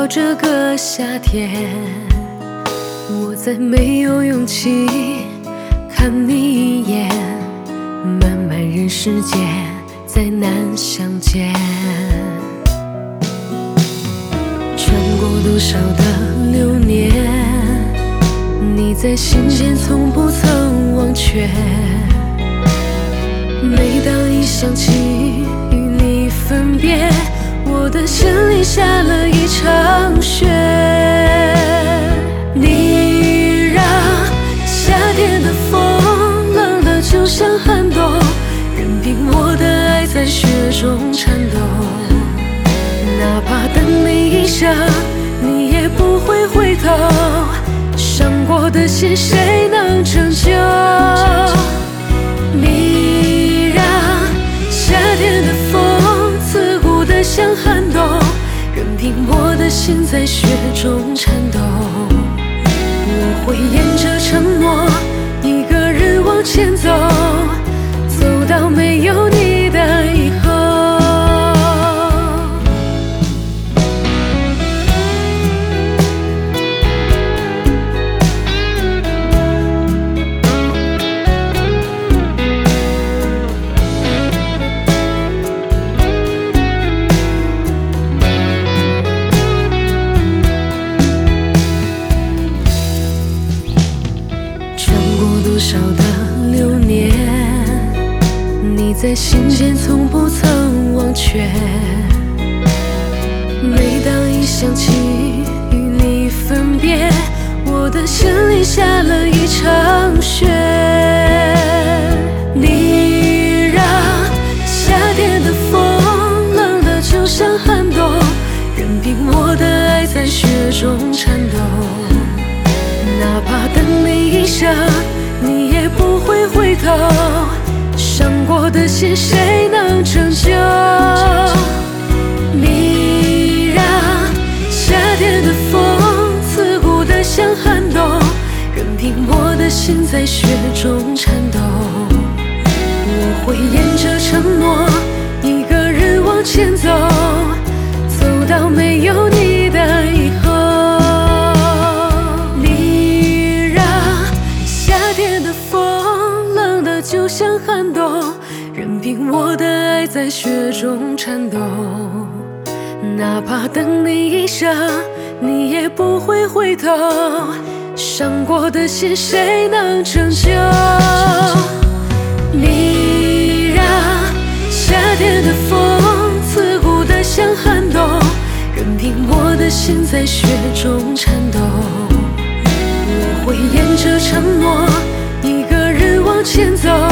这个夏天，我再没有勇气看你一眼，漫漫人世间，再难相见。穿过多少的流年，你在心间从不曾忘却。每当一想起与你分别，我的心里下了一场雪。你让夏天的风冷得就像寒冬，任凭我的爱在雪中颤抖。哪怕等你一生，你也不会回头。伤过的心谁能拯救？你让夏天的风刺骨得像寒冬，任凭我的心在雪中颤抖。我会沿着承诺一个人往前走，走到没有你的以后。多少的流年，你在心间从不曾忘却。每当一想起与你分别，我的心里下了一场雪。你让夏天的风冷得就像寒冬，任凭我的爱在雪中颤抖。哪怕等你一生，你也不会回头。伤过的心谁能拯救？你让夏天的风刺骨得像寒冬，任凭我的心在雪中颤抖。我会沿着承诺一个人往前走，走到没有你的以后。就像寒冬，任凭我的爱在雪中颤抖。哪怕等你一生，你也不会回头。伤过的心谁能拯救？你让夏天的风刺骨得像寒冬，任凭我的心在雪中颤抖。我会沿着承诺一个人往前走，